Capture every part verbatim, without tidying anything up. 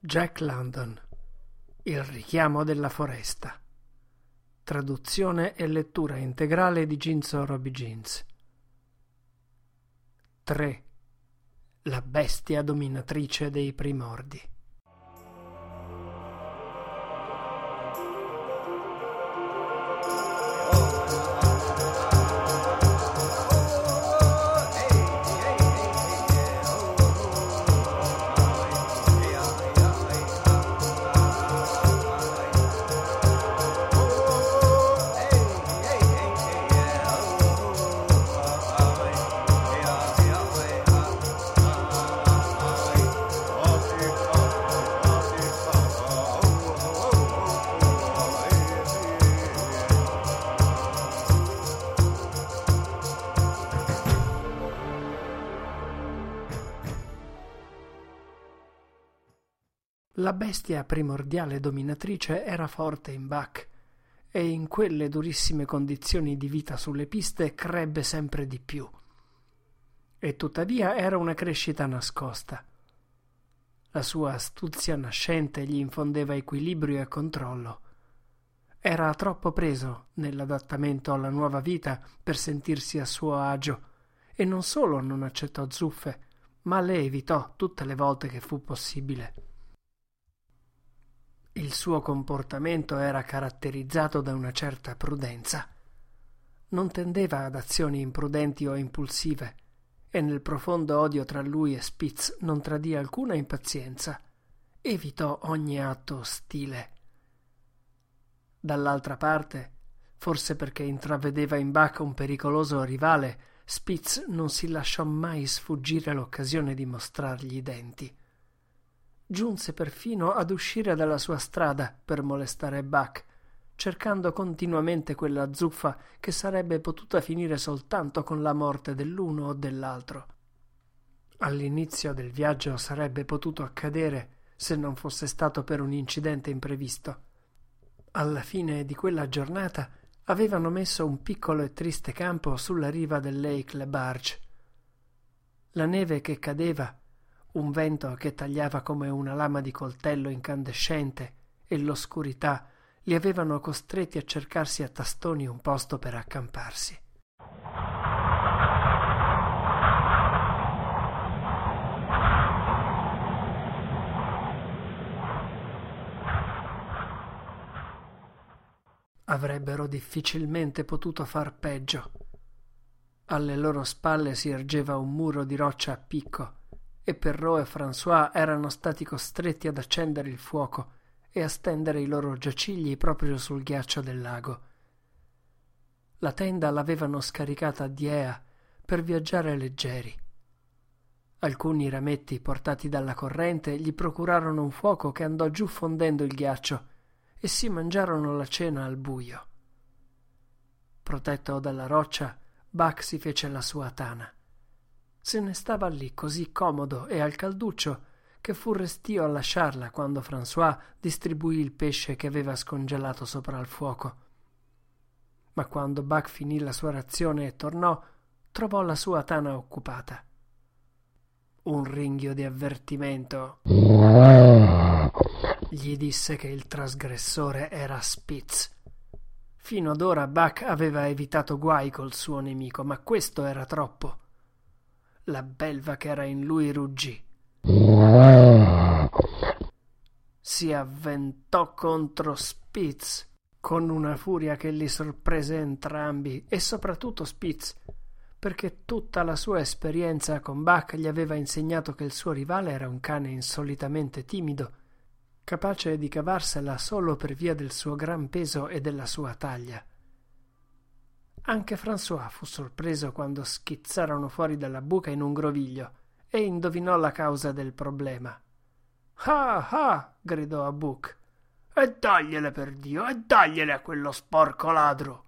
Jack London. Il richiamo della foresta. Traduzione e lettura integrale di Ginzo Roby Ginz. tre. La bestia dominatrice dei primordi. La bestia primordiale dominatrice era forte in Buck e in quelle durissime condizioni di vita sulle piste crebbe sempre di più. E tuttavia era una crescita nascosta. La sua astuzia nascente gli infondeva equilibrio e controllo. Era troppo preso nell'adattamento alla nuova vita per sentirsi a suo agio e non solo non accettò zuffe, ma le evitò tutte le volte che fu possibile. Il suo comportamento era caratterizzato da una certa prudenza. Non tendeva ad azioni imprudenti o impulsive, e nel profondo odio tra lui e Spitz non tradì alcuna impazienza. Evitò ogni atto ostile. Dall'altra parte, forse perché intravedeva in Buck un pericoloso rivale, Spitz non si lasciò mai sfuggire l'occasione di mostrargli i denti. Giunse perfino ad uscire dalla sua strada per molestare Buck, cercando continuamente quella zuffa che sarebbe potuta finire soltanto con la morte dell'uno o dell'altro. All'inizio del viaggio sarebbe potuto accadere se non fosse stato per un incidente imprevisto. Alla fine di quella giornata avevano messo un piccolo e triste campo sulla riva del Lake Le Barge. La neve che cadeva, un vento che tagliava come una lama di coltello incandescente e l'oscurità li avevano costretti a cercarsi a tastoni un posto per accamparsi. Avrebbero difficilmente potuto far peggio. Alle loro spalle si ergeva un muro di roccia a picco e Perrault e François erano stati costretti ad accendere il fuoco e a stendere i loro giacigli proprio sul ghiaccio del lago. La tenda l'avevano scaricata a Dyea per viaggiare leggeri. Alcuni rametti portati dalla corrente gli procurarono un fuoco che andò giù fondendo il ghiaccio e si mangiarono la cena al buio. Protetto dalla roccia, Buck si fece la sua tana. Se ne stava lì così comodo e al calduccio che fu restio a lasciarla quando François distribuì il pesce che aveva scongelato sopra il fuoco. Ma quando Buck finì la sua razione e tornò, trovò la sua tana occupata. Un ringhio di avvertimento gli disse che il trasgressore era Spitz. Fino ad ora Buck aveva evitato guai col suo nemico, ma questo era troppo. La belva che era in lui ruggì. Si avventò contro Spitz con una furia che li sorprese entrambi e soprattutto Spitz, perché tutta la sua esperienza con Buck gli aveva insegnato che il suo rivale era un cane insolitamente timido, capace di cavarsela solo per via del suo gran peso e della sua taglia. Anche François fu sorpreso quando schizzarono fuori dalla buca in un groviglio e indovinò la causa del problema. «Ah, ah!» gridò a Buck. «E dagliele per Dio, e dagliele a quello sporco ladro!»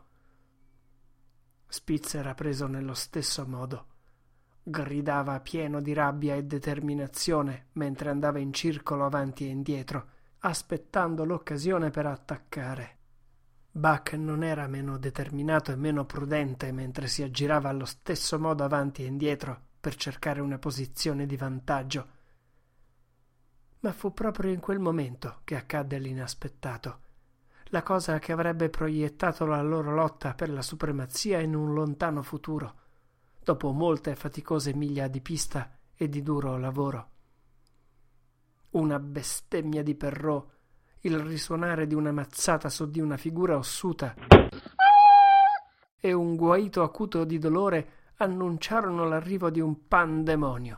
Spitz era preso nello stesso modo. Gridava pieno di rabbia e determinazione mentre andava in circolo avanti e indietro, aspettando l'occasione per attaccare. Buck non era meno determinato e meno prudente mentre si aggirava allo stesso modo avanti e indietro per cercare una posizione di vantaggio. ma fu proprio in quel momento che accadde l'inaspettato. La cosa che avrebbe proiettato la loro lotta per la supremazia in un lontano futuro, dopo molte faticose miglia di pista e di duro lavoro. Una bestemmia di Perrault, il risuonare di una mazzata su di una figura ossuta e un guaito acuto di dolore annunciarono l'arrivo di un pandemonio.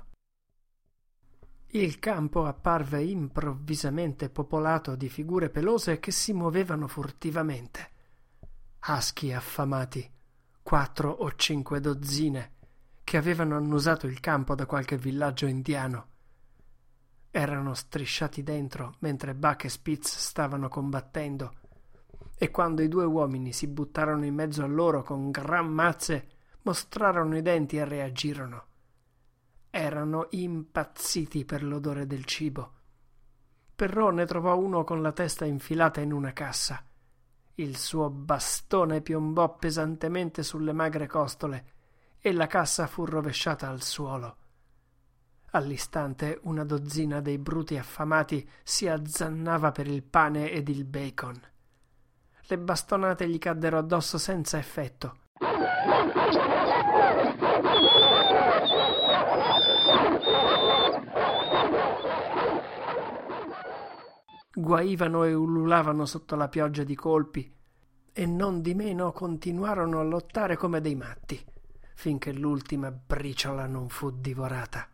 Il campo apparve improvvisamente popolato di figure pelose che si muovevano furtivamente. Husky affamati, quattro o cinque dozzine, che avevano annusato il campo da qualche villaggio indiano. Erano strisciati dentro mentre Buck e Spitz stavano combattendo, e quando i due uomini si buttarono in mezzo a loro con gran mazze, mostrarono i denti e reagirono. Erano impazziti per l'odore del cibo. Perrault ne trovò uno con la testa infilata in una cassa. Il suo bastone piombò pesantemente sulle magre costole e la cassa fu rovesciata al suolo. All'istante una dozzina dei bruti affamati si azzannava per il pane ed il bacon. Le bastonate gli caddero addosso senza effetto. Guaivano e ululavano sotto la pioggia di colpi e non di meno continuarono a lottare come dei matti, finché l'ultima briciola non fu divorata.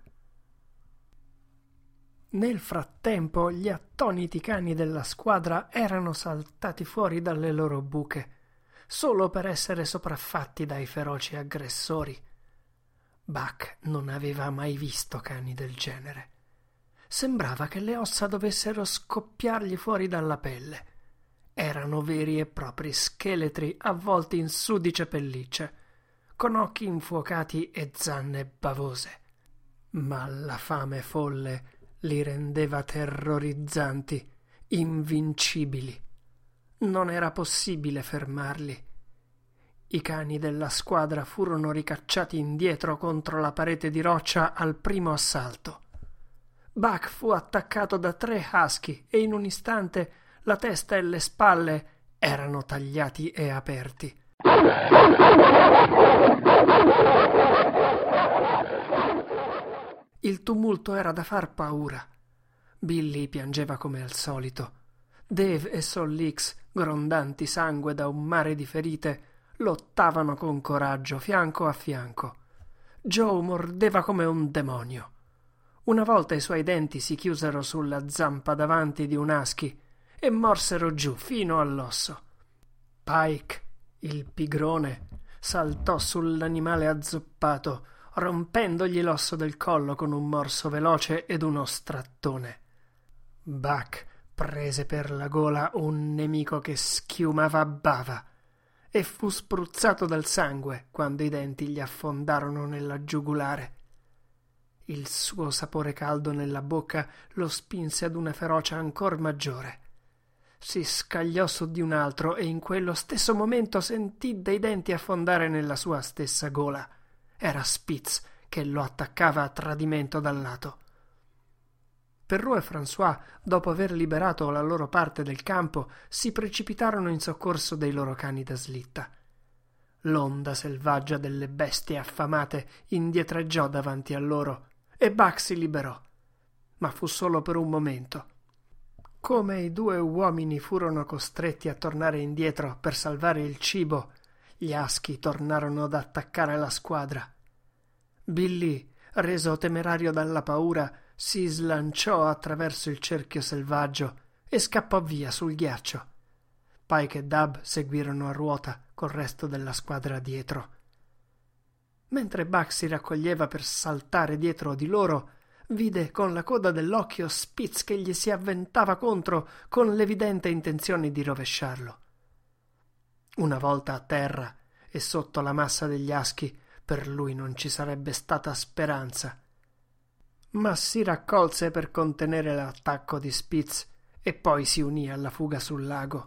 Nel frattempo gli attoniti cani della squadra erano saltati fuori dalle loro buche, solo per essere sopraffatti dai feroci aggressori. Buck non aveva mai visto cani del genere. Sembrava che le ossa dovessero scoppiargli fuori dalla pelle. Erano veri e propri scheletri avvolti in sudice pellicce, con occhi infuocati e zanne bavose. Ma la fame folle li rendeva terrorizzanti, invincibili. Non era possibile fermarli. I cani della squadra furono ricacciati indietro contro la parete di roccia al primo assalto. Buck fu attaccato da tre husky e in un istante la testa e le spalle erano tagliati e aperti. Il tumulto era da far paura. Billy piangeva come al solito. Dave e Sol Leeks, grondanti sangue da un mare di ferite, lottavano con coraggio fianco a fianco. Joe mordeva come un demonio. Una volta i suoi denti si chiusero sulla zampa davanti di un husky e morsero giù fino all'osso. Pike, il pigrone, saltò sull'animale azzoppato, rompendogli l'osso del collo con un morso veloce ed uno strattone. Buck prese per la gola un nemico che schiumava bava e fu spruzzato dal sangue quando i denti gli affondarono nella giugulare. Il suo sapore caldo nella bocca lo spinse ad una ferocia ancor maggiore. Si scagliò su di un altro e in quello stesso momento sentì dei denti affondare nella sua stessa gola. Era Spitz che lo attaccava a tradimento dal lato. Perrault e François, dopo aver liberato la loro parte del campo, si precipitarono in soccorso dei loro cani da slitta. L'onda selvaggia delle bestie affamate indietreggiò davanti a loro e Buck si liberò, ma fu solo per un momento. Come i due uomini furono costretti a tornare indietro per salvare il cibo, gli husky tornarono ad attaccare la squadra. Billy, reso temerario dalla paura, si slanciò attraverso il cerchio selvaggio e scappò via sul ghiaccio. Pike e Dub seguirono a ruota col resto della squadra dietro. Mentre Buck si raccoglieva per saltare dietro di loro, vide con la coda dell'occhio Spitz che gli si avventava contro con l'evidente intenzione di rovesciarlo. Una volta a terra e sotto la massa degli husky, per lui non ci sarebbe stata speranza. Ma si raccolse per contenere l'attacco di Spitz e poi si unì alla fuga sul lago.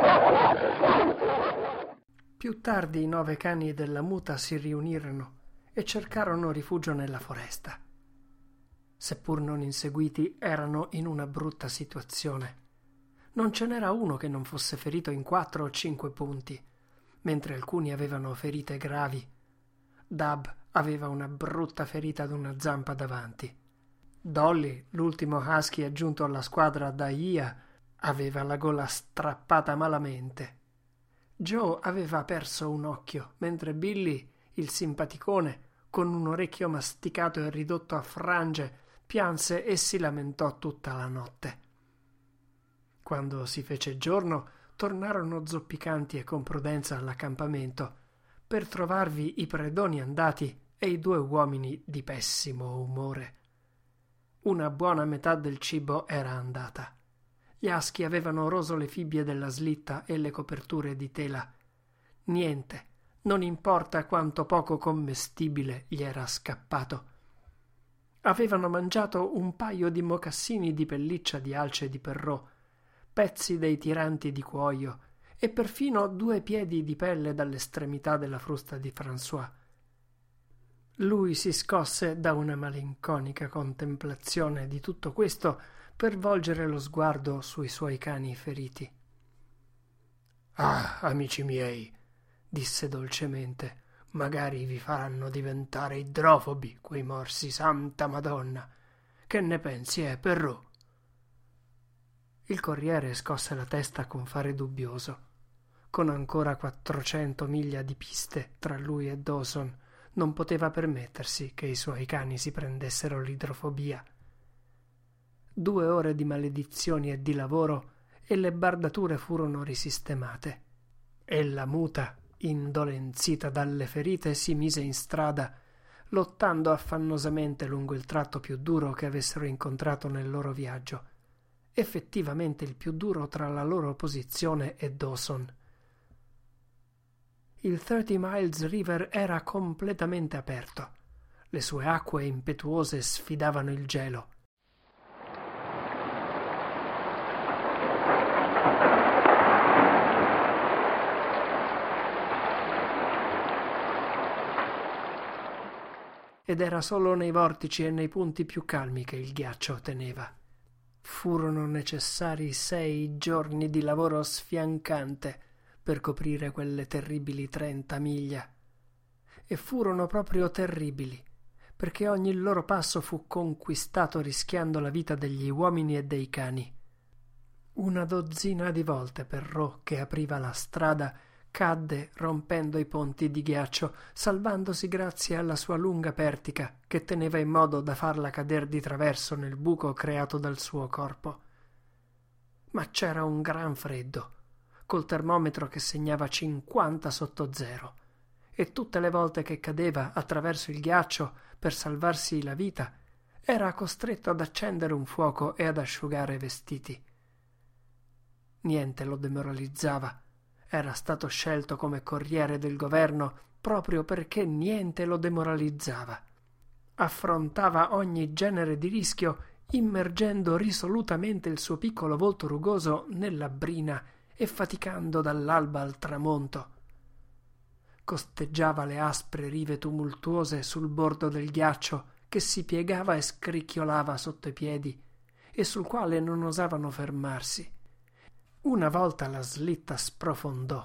Più tardi i nove cani della muta si riunirono e cercarono rifugio nella foresta. Seppur non inseguiti, erano in una brutta situazione. Non ce n'era uno che non fosse ferito in quattro o cinque punti, mentre alcuni avevano ferite gravi. Dab aveva una brutta ferita ad una zampa davanti. Dolly, l'ultimo husky aggiunto alla squadra da Ia, aveva la gola strappata malamente. Joe aveva perso un occhio, mentre Billy, il simpaticone, con un orecchio masticato e ridotto a frange, pianse e si lamentò tutta la notte. Quando si fece giorno, tornarono zoppicanti e con prudenza all'accampamento, per trovarvi i predoni andati e i due uomini di pessimo umore. Una buona metà del cibo era andata. Gli aschi avevano roso le fibbie della slitta e le coperture di tela. Niente, non importa quanto poco commestibile gli era scappato. Avevano mangiato un paio di mocassini di pelliccia di alce di Perrault, pezzi dei tiranti di cuoio e perfino due piedi di pelle dall'estremità della frusta di François. Lui si scosse da una malinconica contemplazione di tutto questo per volgere lo sguardo sui suoi cani feriti. «Ah, amici miei», disse dolcemente, «magari vi faranno diventare idrofobi quei morsi, santa Madonna! Che ne pensi, eh, Perrault?» Il corriere scosse la testa con fare dubbioso. Con ancora quattrocento miglia di piste tra lui e Dawson, non poteva permettersi che i suoi cani si prendessero l'idrofobia. Due ore di maledizioni e di lavoro e le bardature furono risistemate. E la muta, indolenzita dalle ferite, si mise in strada, lottando affannosamente lungo il tratto più duro che avessero incontrato nel loro viaggio, effettivamente il più duro tra la loro posizione e Dawson. Il Thirty Miles River era completamente aperto. Le sue acque impetuose sfidavano il gelo. Ed era solo nei vortici e nei punti più calmi che il ghiaccio teneva. Furono necessari sei giorni di lavoro sfiancante per coprire quelle terribili trenta miglia. E furono proprio terribili, perché ogni loro passo fu conquistato rischiando la vita degli uomini e dei cani. Una dozzina di volte Perrault, che apriva la strada, cadde rompendo i ponti di ghiaccio, salvandosi grazie alla sua lunga pertica che teneva in modo da farla cader di traverso nel buco creato dal suo corpo. Ma c'era un gran freddo, col termometro che segnava cinquanta sotto zero, e tutte le volte che cadeva attraverso il ghiaccio per salvarsi la vita era costretto ad accendere un fuoco e ad asciugare i vestiti. Niente lo demoralizzava. Era stato scelto come corriere del governo proprio perché niente lo demoralizzava. Affrontava ogni genere di rischio immergendo risolutamente il suo piccolo volto rugoso nella brina e faticando dall'alba al tramonto. Costeggiava le aspre rive tumultuose sul bordo del ghiaccio che si piegava e scricchiolava sotto i piedi e sul quale non osavano fermarsi. Una volta la slitta sprofondò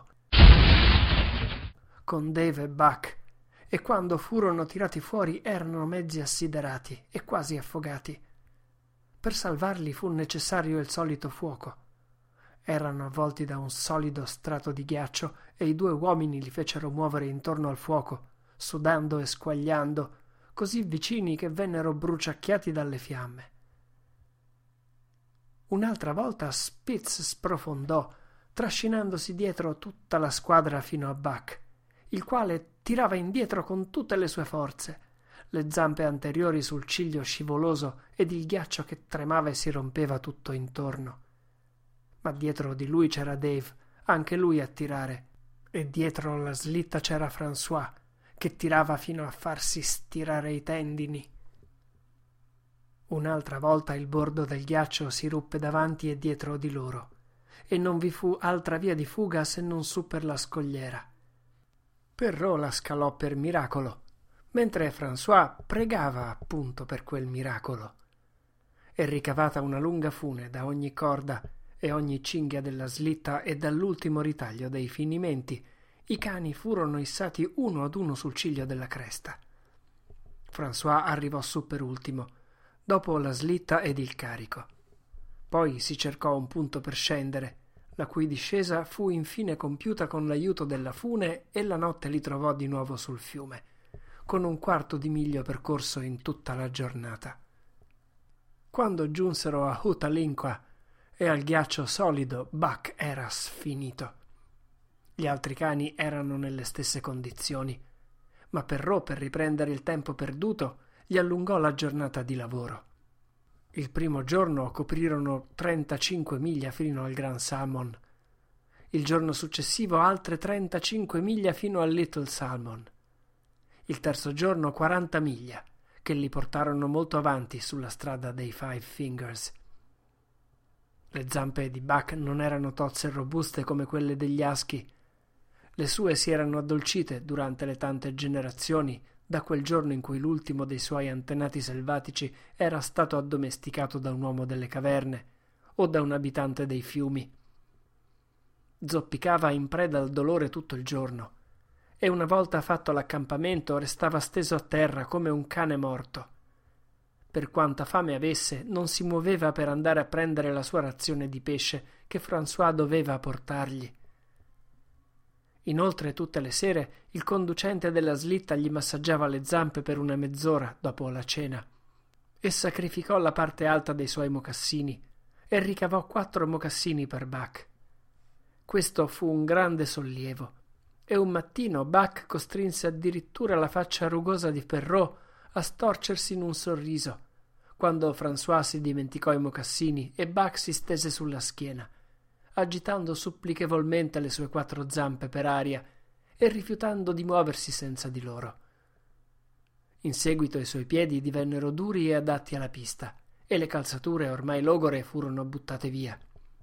con Dave e Buck, e quando furono tirati fuori erano mezzi assiderati e quasi affogati. Per salvarli fu necessario il solito fuoco. Erano avvolti da un solido strato di ghiaccio e i due uomini li fecero muovere intorno al fuoco, sudando e squagliando, così vicini che vennero bruciacchiati dalle fiamme. Un'altra volta Spitz sprofondò, trascinandosi dietro tutta la squadra fino a Buck, il quale tirava indietro con tutte le sue forze, le zampe anteriori sul ciglio scivoloso ed il ghiaccio che tremava e si rompeva tutto intorno. Ma dietro di lui c'era Dave, anche lui a tirare, e dietro la slitta c'era François, che tirava fino a farsi stirare i tendini. Un'altra volta il bordo del ghiaccio si ruppe davanti e dietro di loro, e non vi fu altra via di fuga se non su per la scogliera. Perrault la scalò per miracolo, mentre François pregava appunto per quel miracolo. E ricavata una lunga fune da ogni corda e ogni cinghia della slitta e dall'ultimo ritaglio dei finimenti, i cani furono issati uno ad uno sul ciglio della cresta. François arrivò su per ultimo, dopo la slitta ed il carico. Poi si cercò un punto per scendere, la cui discesa fu infine compiuta con l'aiuto della fune e la notte li trovò di nuovo sul fiume, con un quarto di miglio percorso in tutta la giornata. Quando giunsero a Hutalinkua e al ghiaccio solido, Buck era sfinito. Gli altri cani erano nelle stesse condizioni, ma Perrault, per riprendere il tempo perduto, gli allungò la giornata di lavoro. Il primo giorno coprirono trentacinque miglia fino al Grand Salmon. Il giorno successivo altre trentacinque miglia fino al Little Salmon. Il terzo giorno quaranta miglia, che li portarono molto avanti sulla strada dei Five Fingers. Le zampe di Buck non erano tozze e robuste come quelle degli aschi. Le sue si erano addolcite durante le tante generazioni da quel giorno in cui l'ultimo dei suoi antenati selvatici era stato addomesticato da un uomo delle caverne o da un abitante dei fiumi. Zoppicava in preda al dolore tutto il giorno e una volta fatto l'accampamento restava steso a terra come un cane morto. Per quanta fame avesse, non si muoveva per andare a prendere la sua razione di pesce che François doveva portargli. Inoltre tutte le sere il conducente della slitta gli massaggiava le zampe per una mezz'ora dopo la cena e sacrificò la parte alta dei suoi mocassini e ricavò quattro mocassini per Buck. Questo fu un grande sollievo e un mattino Buck costrinse addirittura la faccia rugosa di Perrault a storcersi in un sorriso quando François si dimenticò i mocassini e Buck si stese sulla schiena, agitando supplichevolmente le sue quattro zampe per aria e rifiutando di muoversi senza di loro. In seguito i suoi piedi divennero duri e adatti alla pista e le calzature ormai logore furono buttate via.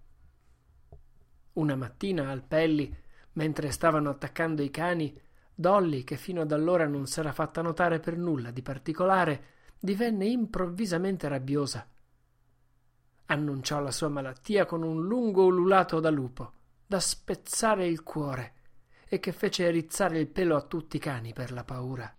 Una mattina al Pelli, mentre stavano attaccando i cani, Dolly, che fino ad allora non s'era fatta notare per nulla di particolare, divenne improvvisamente rabbiosa. Annunciò la sua malattia con un lungo ululato da lupo, da spezzare il cuore, e che fece erizzare il pelo a tutti i cani per la paura.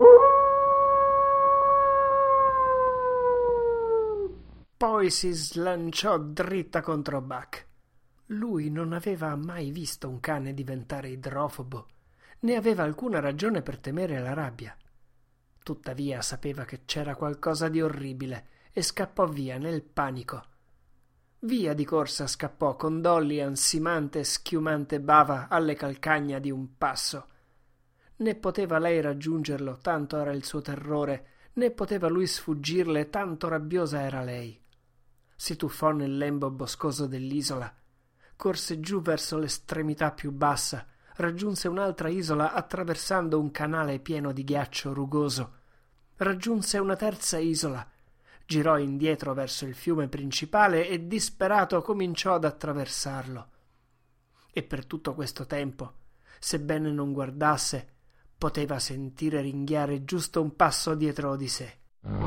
Poi si slanciò dritta contro Buck. Lui non aveva mai visto un cane diventare idrofobo, né aveva alcuna ragione per temere la rabbia. Tuttavia sapeva che c'era qualcosa di orribile e scappò via nel panico. Via di corsa scappò con Dolly ansimante e schiumante bava alle calcagna di un passo. Né poteva lei raggiungerlo, tanto era il suo terrore, né poteva lui sfuggirle, tanto rabbiosa era lei. Si tuffò nel lembo boscoso dell'isola, corse giù verso l'estremità più bassa, raggiunse un'altra isola attraversando un canale pieno di ghiaccio rugoso, raggiunse una terza isola, girò indietro verso il fiume principale e disperato cominciò ad attraversarlo. E per tutto questo tempo, sebbene non guardasse, poteva sentire ringhiare giusto un passo dietro di sé.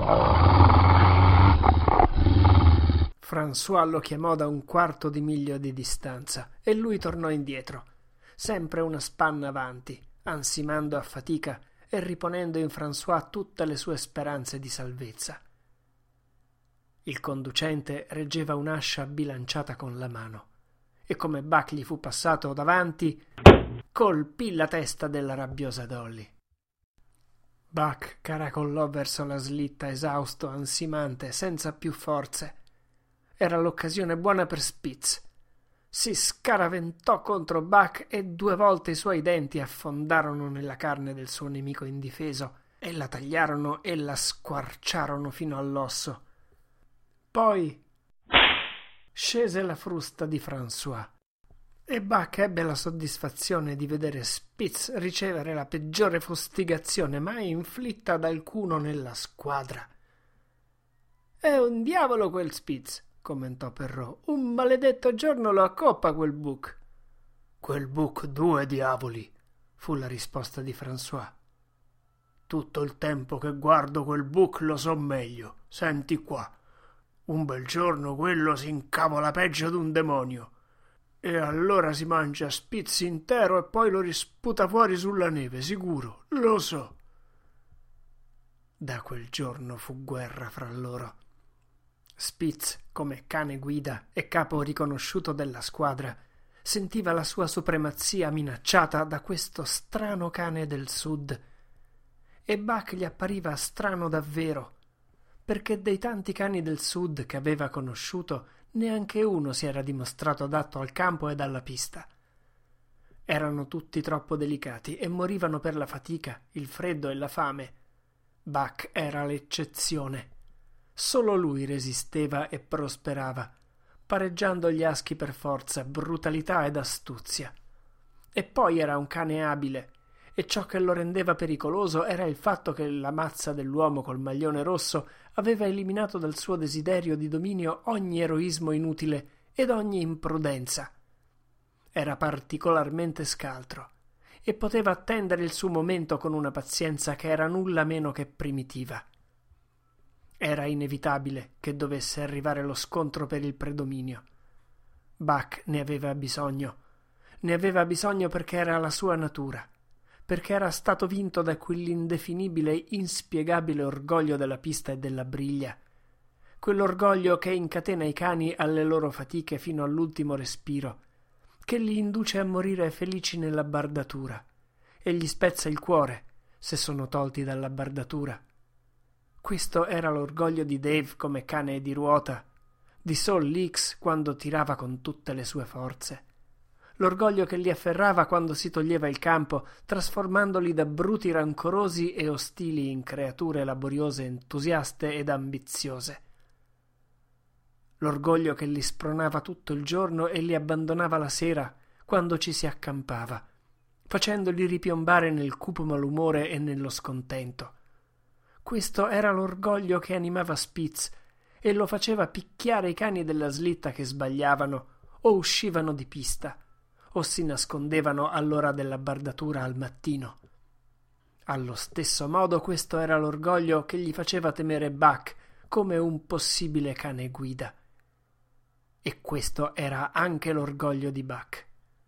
François lo chiamò da un quarto di miglio di distanza e lui tornò indietro, sempre una spanna avanti, ansimando a fatica e riponendo in François tutte le sue speranze di salvezza. Il conducente reggeva un'ascia bilanciata con la mano e come Buck gli fu passato davanti, colpì la testa della rabbiosa Dolly. Buck caracollò verso la slitta esausto, ansimante, senza più forze. Era l'occasione buona per Spitz. Si scaraventò contro Buck e due volte i suoi denti affondarono nella carne del suo nemico indifeso e la tagliarono e la squarciarono fino all'osso. Poi scese la frusta di François e Buck ebbe la soddisfazione di vedere Spitz ricevere la peggiore fustigazione mai inflitta ad alcuno nella squadra. «È un diavolo quel Spitz», commentò Perrault. «Un maledetto giorno lo accoppa quel Buck». «Quel Buck due diavoli», fu la risposta di François. Tutto il tempo che guardo quel Book lo so meglio. Senti qua. Un bel giorno quello si incavola peggio d'un demonio. E allora si mangia Spitz intero e poi lo risputa fuori sulla neve, sicuro, lo so. Da quel giorno fu guerra fra loro. Spitz, come cane guida e capo riconosciuto della squadra, sentiva la sua supremazia minacciata da questo strano cane del sud. E Buck gli appariva strano davvero, perché dei tanti cani del sud che aveva conosciuto neanche uno si era dimostrato adatto al campo ed alla pista. Erano tutti troppo delicati e morivano per la fatica, il freddo e la fame. Buck era l'eccezione. Solo lui resisteva e prosperava, pareggiando gli aschi per forza, brutalità ed astuzia. E poi era un cane abile, e ciò che lo rendeva pericoloso era il fatto che la mazza dell'uomo col maglione rosso aveva eliminato dal suo desiderio di dominio ogni eroismo inutile ed ogni imprudenza. Era particolarmente scaltro e poteva attendere il suo momento con una pazienza che era nulla meno che primitiva. Era inevitabile che dovesse arrivare lo scontro per il predominio. Buck ne aveva bisogno. Ne aveva bisogno perché era la sua natura, perché era stato vinto da quell'indefinibile, inspiegabile orgoglio della pista e della briglia, quell'orgoglio che incatena i cani alle loro fatiche fino all'ultimo respiro, che li induce a morire felici nella bardatura e gli spezza il cuore se sono tolti dalla bardatura. Questo era l'orgoglio di Dave come cane di ruota, di Sol Leeks quando tirava con tutte le sue forze, l'orgoglio che li afferrava quando si toglieva il campo, trasformandoli da bruti rancorosi e ostili in creature laboriose, entusiaste ed ambiziose. L'orgoglio che li spronava tutto il giorno e li abbandonava la sera quando ci si accampava, facendoli ripiombare nel cupo malumore e nello scontento. Questo era l'orgoglio che animava Spitz e lo faceva picchiare i cani della slitta che sbagliavano o uscivano di pista o si nascondevano all'ora della bardatura al mattino. Allo stesso modo questo era l'orgoglio che gli faceva temere Buck come un possibile cane guida. E questo era anche l'orgoglio di Buck.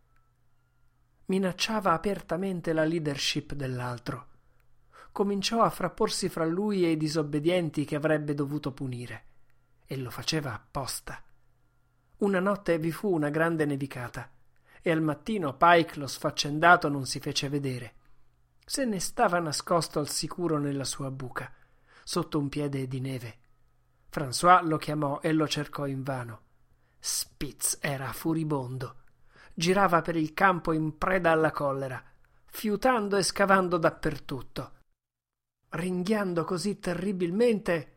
Minacciava apertamente la leadership dell'altro. Cominciò a frapporsi fra lui e i disobbedienti che avrebbe dovuto punire, e lo faceva apposta. Una notte vi fu una grande nevicata, e al mattino Pike, lo sfaccendato, non si fece vedere. Se ne stava nascosto al sicuro nella sua buca, sotto un piede di neve. François lo chiamò e lo cercò invano. Spitz era furibondo. Girava per il campo in preda alla collera, fiutando e scavando dappertutto, ringhiando così terribilmente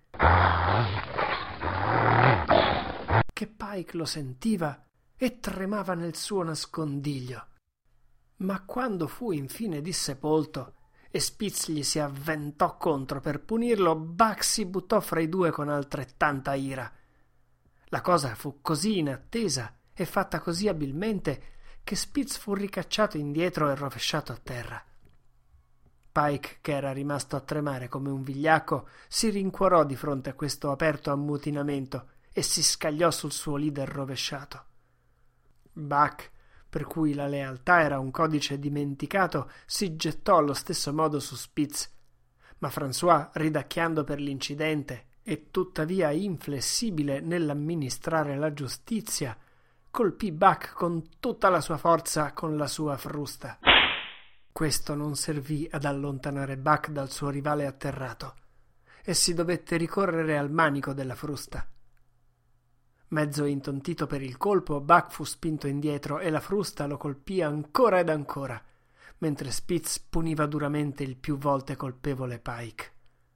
che Pike lo sentiva e tremava nel suo nascondiglio. Ma quando fu infine dissepolto e Spitz gli si avventò contro per punirlo, Buck si buttò fra i due con altrettanta ira. La cosa fu così inattesa e fatta così abilmente che Spitz fu ricacciato indietro e rovesciato a terra. Pike, che era rimasto a tremare come un vigliacco, si rincuorò di fronte a questo aperto ammutinamento e si scagliò sul suo leader rovesciato. Buck, per cui la lealtà era un codice dimenticato, si gettò allo stesso modo su Spitz, ma François, ridacchiando per l'incidente e tuttavia inflessibile nell'amministrare la giustizia, colpì Buck con tutta la sua forza con la sua frusta. Questo non servì ad allontanare Buck dal suo rivale atterrato, e si dovette ricorrere al manico della frusta. Mezzo intontito per il colpo, Buck fu spinto indietro e la frusta lo colpì ancora ed ancora, mentre Spitz puniva duramente il più volte colpevole Pike.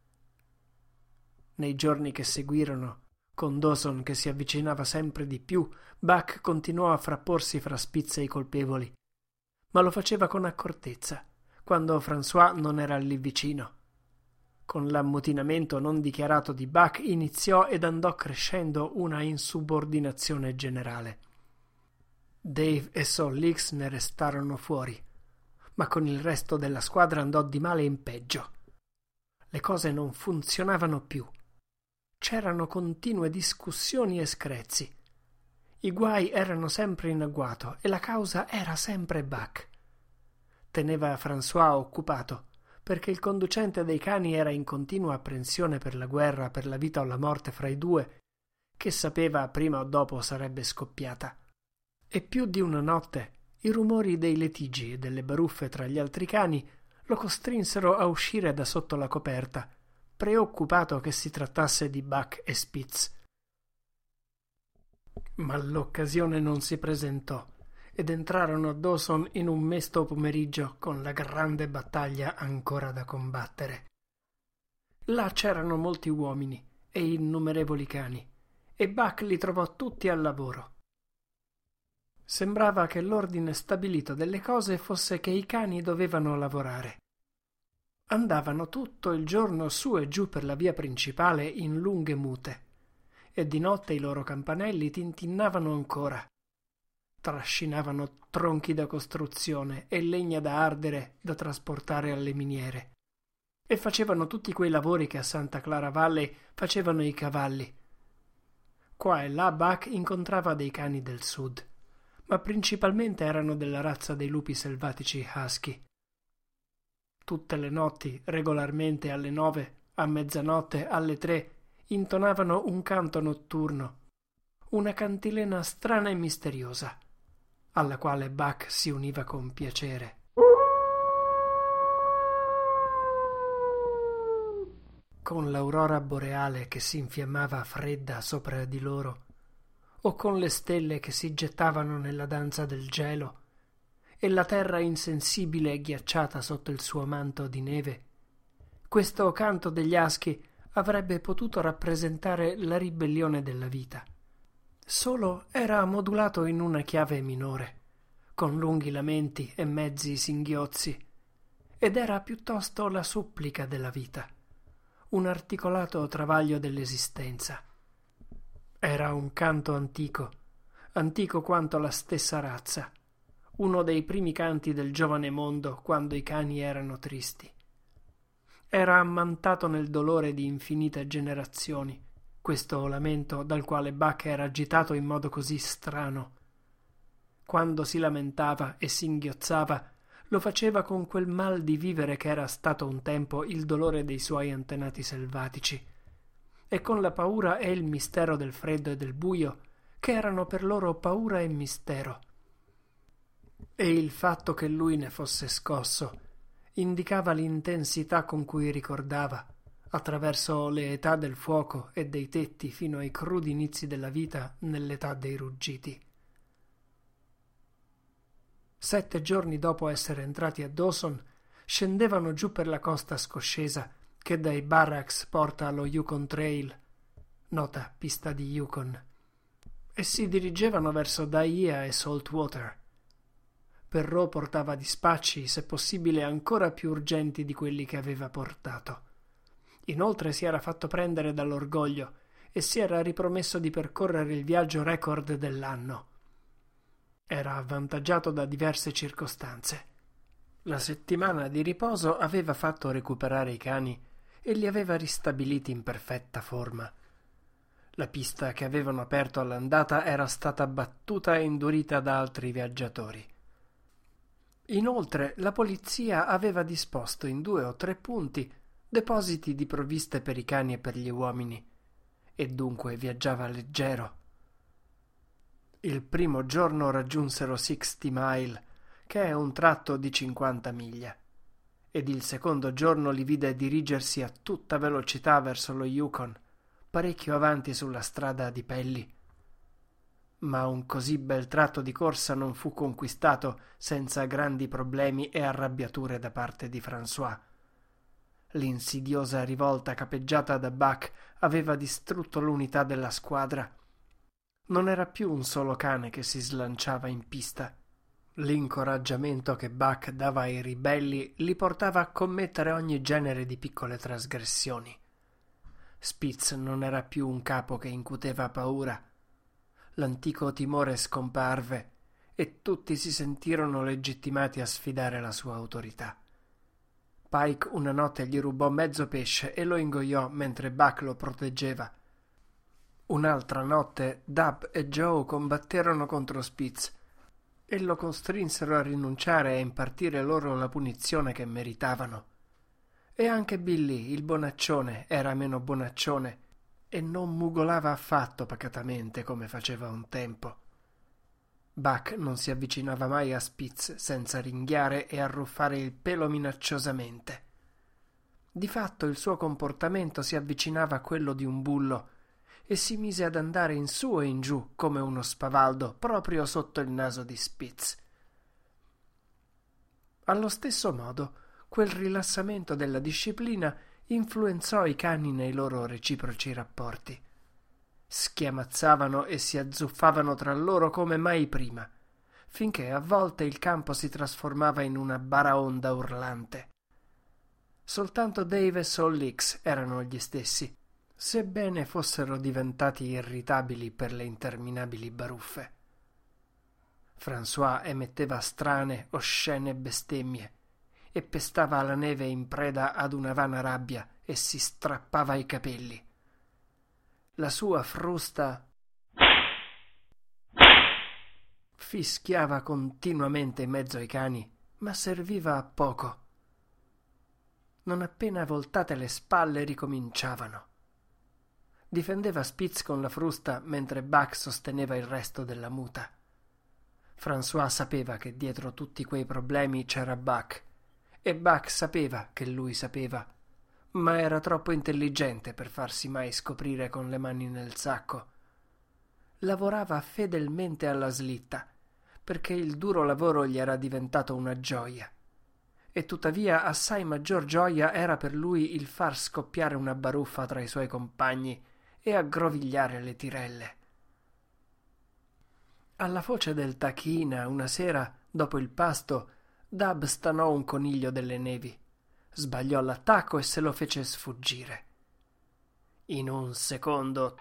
Nei giorni che seguirono, con Dawson che si avvicinava sempre di più, Buck continuò a frapporsi fra Spitz e i colpevoli, ma lo faceva con accortezza, quando François non era lì vicino. Con l'ammutinamento non dichiarato di Buck iniziò ed andò crescendo una insubordinazione generale. Dave e Sol Leeks ne restarono fuori, ma con il resto della squadra andò di male in peggio. Le cose non funzionavano più. C'erano continue discussioni e screzi. I guai erano sempre in agguato e la causa era sempre Buck. Teneva François occupato, perché il conducente dei cani era in continua apprensione per la guerra, per la vita o la morte fra i due, che sapeva prima o dopo sarebbe scoppiata. E più di una notte i rumori dei litigi e delle baruffe tra gli altri cani lo costrinsero a uscire da sotto la coperta, preoccupato che si trattasse di Buck e Spitz. Ma l'occasione non si presentò ed entrarono a Dawson in un mesto pomeriggio con la grande battaglia ancora da combattere. Là c'erano molti uomini e innumerevoli cani, e Buck li trovò tutti al lavoro. Sembrava che l'ordine stabilito delle cose fosse che i cani dovevano lavorare. Andavano tutto il giorno su e giù per la via principale in lunghe mute, e di notte i loro campanelli tintinnavano ancora. Trascinavano tronchi da costruzione e legna da ardere da trasportare alle miniere, e facevano tutti quei lavori che a Santa Clara Valley facevano i cavalli. Qua e là Buck incontrava dei cani del sud, ma principalmente erano della razza dei lupi selvatici husky. Tutte le notti, regolarmente alle nove, a mezzanotte, alle tre, intonavano un canto notturno, una cantilena strana e misteriosa, alla quale Buck si univa con piacere. Con l'aurora boreale che si infiammava fredda sopra di loro, o con le stelle che si gettavano nella danza del gelo, e la terra insensibile e ghiacciata sotto il suo manto di neve, questo canto degli aschi avrebbe potuto rappresentare la ribellione della vita. Solo era modulato in una chiave minore, con lunghi lamenti e mezzi singhiozzi, ed era piuttosto la supplica della vita, un articolato travaglio dell'esistenza. Era un canto antico, antico quanto la stessa razza, uno dei primi canti del giovane mondo quando i cani erano tristi. Era ammantato nel dolore di infinite generazioni, questo lamento dal quale Buck era agitato in modo così strano. Quando si lamentava e singhiozzava, lo faceva con quel mal di vivere che era stato un tempo il dolore dei suoi antenati selvatici, e con la paura e il mistero del freddo e del buio, che erano per loro paura e mistero. E il fatto che lui ne fosse scosso indicava l'intensità con cui ricordava, attraverso le età del fuoco e dei tetti fino ai crudi inizi della vita nell'età dei ruggiti. Sette giorni dopo essere entrati a Dawson, scendevano giù per la costa scoscesa che dai barracks porta allo Yukon Trail, nota pista di Yukon, e si dirigevano verso Dyea e Saltwater. Perrault portava dispacci, se possibile ancora più urgenti di quelli che aveva portato. Inoltre si era fatto prendere dall'orgoglio e si era ripromesso di percorrere il viaggio record dell'anno. Era avvantaggiato da diverse circostanze. La settimana di riposo aveva fatto recuperare i cani e li aveva ristabiliti in perfetta forma. La pista che avevano aperto all'andata era stata battuta e indurita da altri viaggiatori. Inoltre la polizia aveva disposto in due o tre punti depositi di provviste per i cani e per gli uomini, e dunque viaggiava leggero. Il primo giorno raggiunsero Sixty Mile, che è un tratto di cinquanta miglia, ed il secondo giorno li vide dirigersi a tutta velocità verso lo Yukon, parecchio avanti sulla strada di Pelly. Ma un così bel tratto di corsa non fu conquistato senza grandi problemi e arrabbiature da parte di François. L'insidiosa rivolta capeggiata da Buck aveva distrutto l'unità della squadra. Non era più un solo cane che si slanciava in pista. L'incoraggiamento che Buck dava ai ribelli li portava a commettere ogni genere di piccole trasgressioni. Spitz non era più un capo che incuteva paura. L'antico timore scomparve e tutti si sentirono legittimati a sfidare la sua autorità. Spike una notte gli rubò mezzo pesce e lo ingoiò mentre Buck lo proteggeva. Un'altra notte Dub e Joe combatterono contro Spitz e lo costrinsero a rinunciare e a impartire loro la punizione che meritavano. E anche Billy, il bonaccione, era meno bonaccione e non mugolava affatto pacatamente come faceva un tempo. Buck non si avvicinava mai a Spitz senza ringhiare e arruffare il pelo minacciosamente. Di fatto il suo comportamento si avvicinava a quello di un bullo e si mise ad andare in su e in giù come uno spavaldo proprio sotto il naso di Spitz. Allo stesso modo, quel rilassamento della disciplina influenzò i cani nei loro reciproci rapporti. Schiamazzavano e si azzuffavano tra loro come mai prima, finché a volte il campo si trasformava in una baraonda urlante. Soltanto Dave e Sol Leeks erano gli stessi, sebbene fossero diventati irritabili per le interminabili baruffe. François emetteva strane, oscene bestemmie e pestava la neve in preda ad una vana rabbia e si strappava i capelli. La sua frusta fischiava continuamente in mezzo ai cani, ma serviva a poco. Non appena voltate le spalle ricominciavano. Difendeva Spitz con la frusta mentre Buck sosteneva il resto della muta. François sapeva che dietro tutti quei problemi c'era Buck e Buck sapeva che lui sapeva, ma era troppo intelligente per farsi mai scoprire con le mani nel sacco. Lavorava fedelmente alla slitta perché il duro lavoro gli era diventato una gioia. E tuttavia assai maggior gioia era per lui il far scoppiare una baruffa tra i suoi compagni e aggrovigliare le tirelle. Alla foce del tachina, una sera, dopo il pasto, Dub stanò un coniglio delle nevi, sbagliò l'attacco e se lo fece sfuggire. In un secondo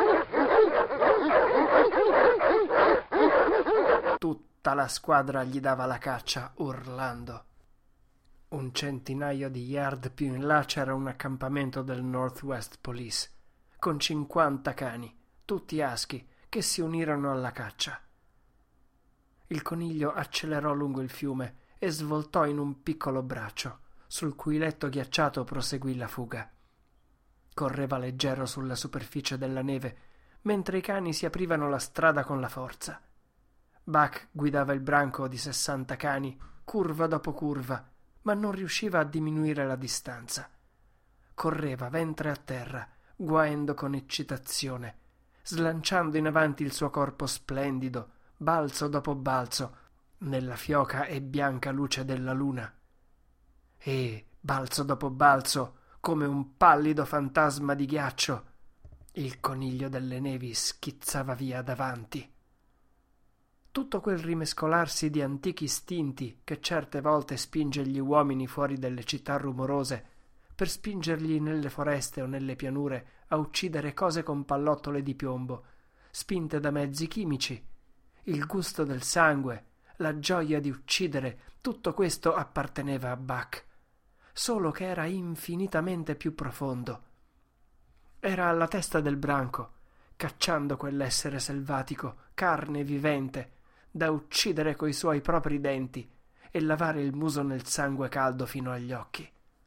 tutta la squadra gli dava la caccia urlando. Un centinaio di yard più in là c'era un accampamento del Northwest Police, con cinquanta cani, tutti aschi, che si unirono alla caccia. Il coniglio accelerò lungo il fiume e svoltò in un piccolo braccio, sul cui letto ghiacciato proseguì la fuga. Correva leggero sulla superficie della neve, mentre i cani si aprivano la strada con la forza. Buck guidava il branco di sessanta cani, curva dopo curva, ma non riusciva a diminuire la distanza. Correva ventre a terra, guaendo con eccitazione, slanciando in avanti il suo corpo splendido, balzo dopo balzo, nella fioca e bianca luce della luna. E, balzo dopo balzo, come un pallido fantasma di ghiaccio, il coniglio delle nevi schizzava via davanti. Tutto quel rimescolarsi di antichi istinti che certe volte spinge gli uomini fuori delle città rumorose per spingerli nelle foreste o nelle pianure a uccidere cose con pallottole di piombo, spinte da mezzi chimici, il gusto del sangue, la gioia di uccidere, tutto questo apparteneva a Buck, solo che era infinitamente più profondo. Era alla testa del branco, cacciando quell'essere selvatico, carne vivente, da uccidere coi suoi propri denti e lavare il muso nel sangue caldo fino agli occhi.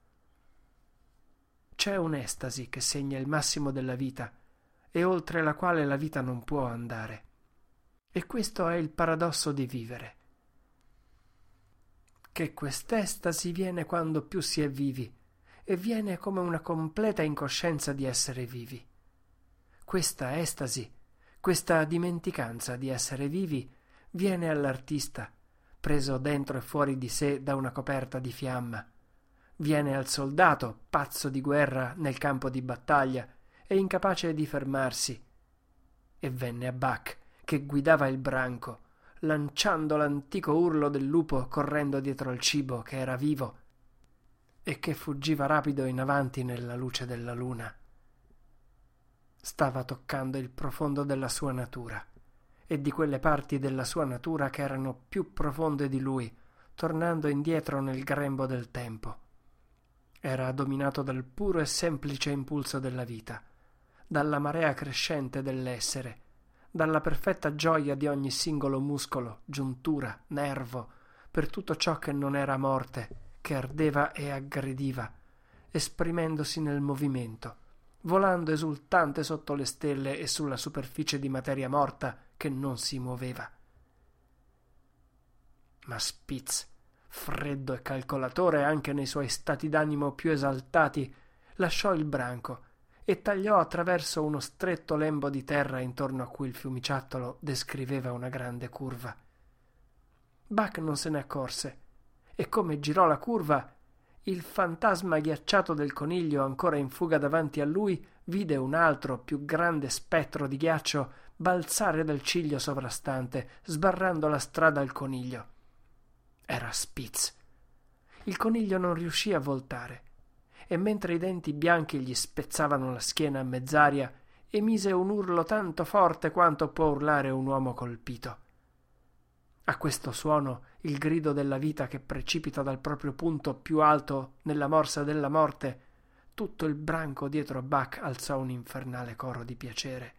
C'è un'estasi che segna il massimo della vita e oltre la quale la vita non può andare. E questo è il paradosso di vivere. Che quest'estasi viene quando più si è vivi e viene come una completa incoscienza di essere vivi. Questa estasi, questa dimenticanza di essere vivi viene all'artista, preso dentro e fuori di sé da una coperta di fiamma. Viene al soldato, pazzo di guerra nel campo di battaglia e incapace di fermarsi. E venne a Buck, che guidava il branco, lanciando l'antico urlo del lupo correndo dietro al cibo che era vivo e che fuggiva rapido in avanti nella luce della luna. Stava toccando il profondo della sua natura e di quelle parti della sua natura che erano più profonde di lui, tornando indietro nel grembo del tempo. Era dominato dal puro e semplice impulso della vita, dalla marea crescente dell'essere, dalla perfetta gioia di ogni singolo muscolo, giuntura, nervo, per tutto ciò che non era morte, che ardeva e aggrediva, esprimendosi nel movimento, volando esultante sotto le stelle e sulla superficie di materia morta che non si muoveva. Ma Spitz, freddo e calcolatore anche nei suoi stati d'animo più esaltati, lasciò il branco e tagliò attraverso uno stretto lembo di terra intorno a cui il fiumiciattolo descriveva una grande curva. Buck non se ne accorse e come girò la curva, il fantasma ghiacciato del coniglio ancora in fuga davanti a lui vide un altro più grande spettro di ghiaccio balzare dal ciglio sovrastante, sbarrando la strada al coniglio. Era Spitz. Il coniglio non riuscì a voltare e mentre i denti bianchi gli spezzavano la schiena a mezz'aria emise un urlo tanto forte quanto può urlare un uomo colpito. A questo suono il grido della vita che precipita dal proprio punto più alto nella morsa della morte, tutto il branco dietro Buck alzò un infernale coro di piacere.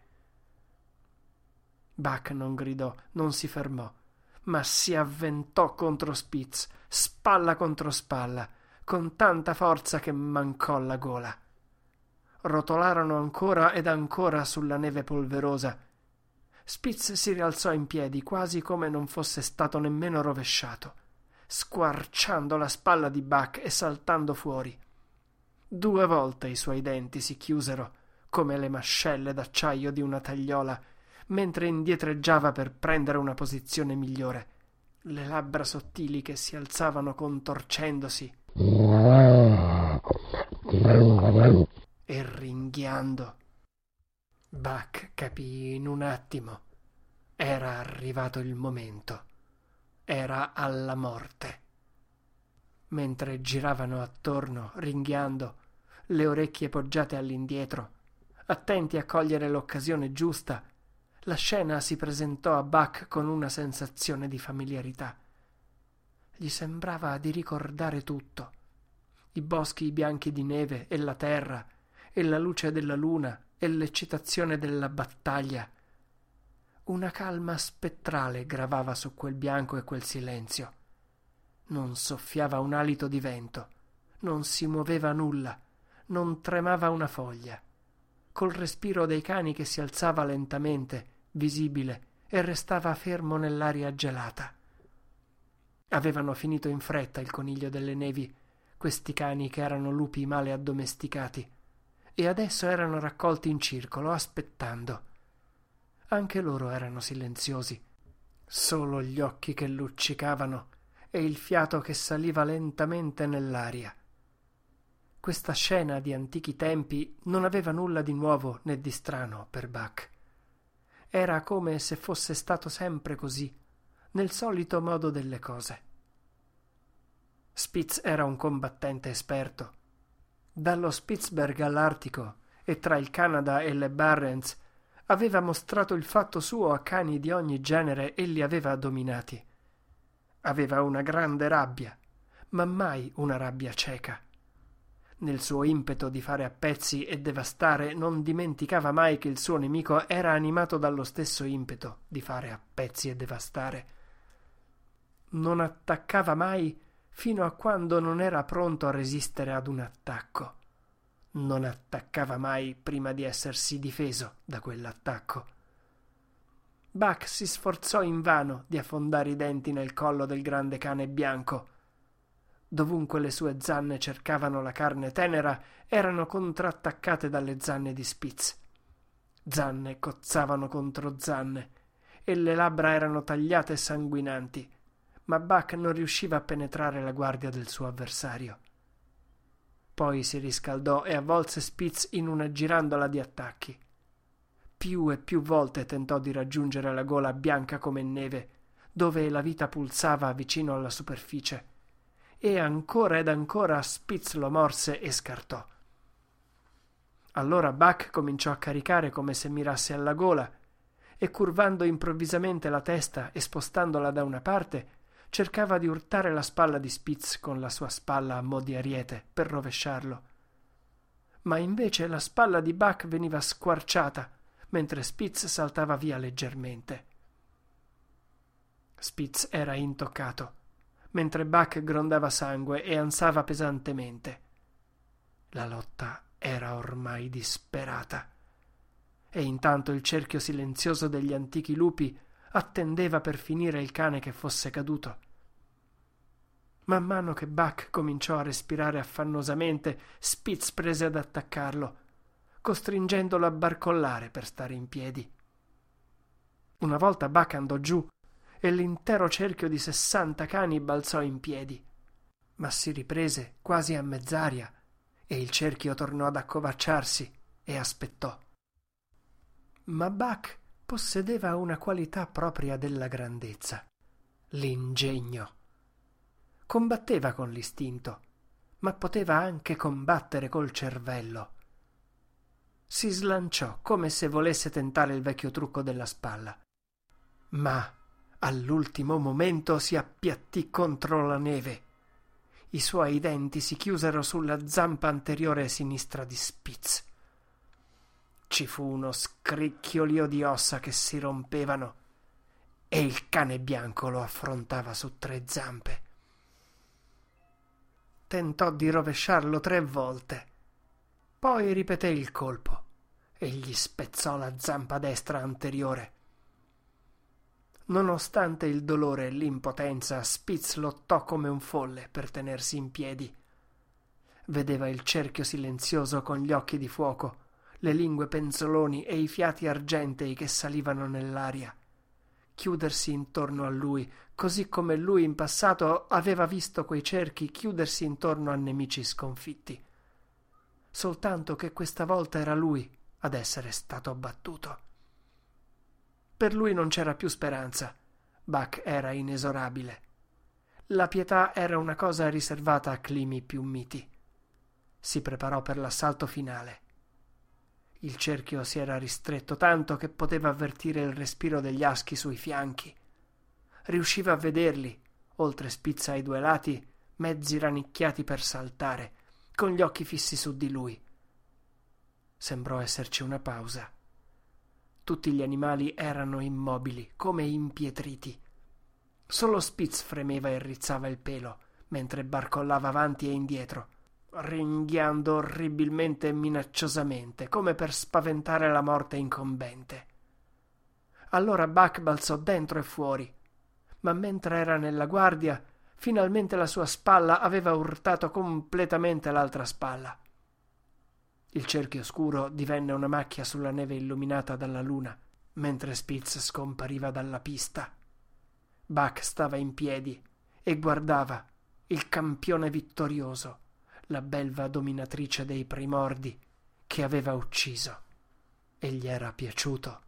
Buck non gridò, non si fermò, ma si avventò contro Spitz, spalla contro spalla, con tanta forza che mancò la gola. Rotolarono ancora ed ancora sulla neve polverosa. Spitz si rialzò in piedi quasi come non fosse stato nemmeno rovesciato, squarciando la spalla di Buck e saltando fuori. Due volte i suoi denti si chiusero come le mascelle d'acciaio di una tagliola, mentre indietreggiava per prendere una posizione migliore, le labbra sottili che si alzavano contorcendosi e ringhiando. Buck capì in un attimo. Era arrivato il momento. Era alla morte. Mentre giravano attorno, ringhiando, le orecchie poggiate all'indietro, attenti a cogliere l'occasione giusta, la scena si presentò a Buck con una sensazione di familiarità. Gli sembrava di ricordare tutto: i boschi bianchi di neve e la terra e la luce della luna e l'eccitazione della battaglia. Una calma spettrale gravava su quel bianco e quel silenzio. Non soffiava un alito di vento, non si muoveva nulla, non tremava una foglia. Col respiro dei cani che si alzava lentamente, visibile, e restava fermo nell'aria gelata. Avevano finito in fretta il coniglio delle nevi, questi cani che erano lupi male addomesticati, e adesso erano raccolti in circolo, aspettando. Anche loro erano silenziosi, solo gli occhi che luccicavano e il fiato che saliva lentamente nell'aria. Questa scena di antichi tempi non aveva nulla di nuovo né di strano per Buck. Era come se fosse stato sempre così, nel solito modo delle cose. Spitz era un combattente esperto. Dallo Spitzberg all'Artico e tra il Canada e le Barrens aveva mostrato il fatto suo a cani di ogni genere e li aveva dominati. Aveva una grande rabbia, ma mai una rabbia cieca. Nel suo impeto di fare a pezzi e devastare non dimenticava mai che il suo nemico era animato dallo stesso impeto di fare a pezzi e devastare. Non attaccava mai fino a quando non era pronto a resistere ad un attacco. Non attaccava mai prima di essersi difeso da quell'attacco. Buck si sforzò invano di affondare i denti nel collo del grande cane bianco. Dovunque le sue zanne cercavano la carne tenera, erano contrattaccate dalle zanne di Spitz. Zanne cozzavano contro zanne e le labbra erano tagliate e sanguinanti, ma Buck non riusciva a penetrare la guardia del suo avversario. Poi si riscaldò e avvolse Spitz in una girandola di attacchi. Più e più volte tentò di raggiungere la gola bianca come neve, dove la vita pulsava vicino alla superficie, e ancora ed ancora Spitz lo morse e scartò. Allora Buck cominciò a caricare come se mirasse alla gola, e curvando improvvisamente la testa e spostandola da una parte, cercava di urtare la spalla di Spitz con la sua spalla a mo' di ariete per rovesciarlo. Ma invece la spalla di Buck veniva squarciata, mentre Spitz saltava via leggermente. Spitz era intoccato, mentre Buck grondava sangue e ansava pesantemente. La lotta era ormai disperata. E intanto il cerchio silenzioso degli antichi lupi attendeva per finire il cane che fosse caduto. Man mano che Buck cominciò a respirare affannosamente, Spitz prese ad attaccarlo, costringendolo a barcollare per stare in piedi. Una volta Buck andò giù e l'intero cerchio di sessanta cani balzò in piedi, ma si riprese quasi a mezz'aria e il cerchio tornò ad accovacciarsi e aspettò. Ma Buck possedeva una qualità propria della grandezza: l'ingegno. Combatteva con l'istinto, ma poteva anche combattere col cervello. Si slanciò come se volesse tentare il vecchio trucco della spalla, ma all'ultimo momento si appiattì contro la neve. I suoi denti si chiusero sulla zampa anteriore sinistra di Spitz. Ci fu uno scricchiolio di ossa che si rompevano e il cane bianco lo affrontava su tre zampe. Tentò di rovesciarlo tre volte, poi ripeté il colpo e gli spezzò la zampa destra anteriore. Nonostante il dolore e l'impotenza, Spitz lottò come un folle per tenersi in piedi. Vedeva il cerchio silenzioso con gli occhi di fuoco, le lingue penzoloni e i fiati argentei che salivano nell'aria chiudersi intorno a lui, così come lui in passato aveva visto quei cerchi chiudersi intorno a nemici sconfitti. Soltanto che questa volta era lui ad essere stato abbattuto. Per lui non c'era più speranza. Buck era inesorabile. La pietà era una cosa riservata a climi più miti. Si preparò per l'assalto finale. Il cerchio si era ristretto tanto che poteva avvertire il respiro degli aschi sui fianchi. Riusciva a vederli, oltre Spitz ai due lati, mezzi rannicchiati per saltare, con gli occhi fissi su di lui. Sembrò esserci una pausa. Tutti gli animali erano immobili, come impietriti. Solo Spitz fremeva e rizzava il pelo, mentre barcollava avanti e indietro, ringhiando orribilmente e minacciosamente, come per spaventare la morte incombente. Allora Buck balzò dentro e fuori, ma mentre era nella guardia, finalmente la sua spalla aveva urtato completamente l'altra spalla. Il cerchio scuro divenne una macchia sulla neve illuminata dalla luna, mentre Spitz scompariva dalla pista. Buck stava in piedi e guardava il campione vittorioso, la belva dominatrice dei primordi che aveva ucciso e gli era piaciuto.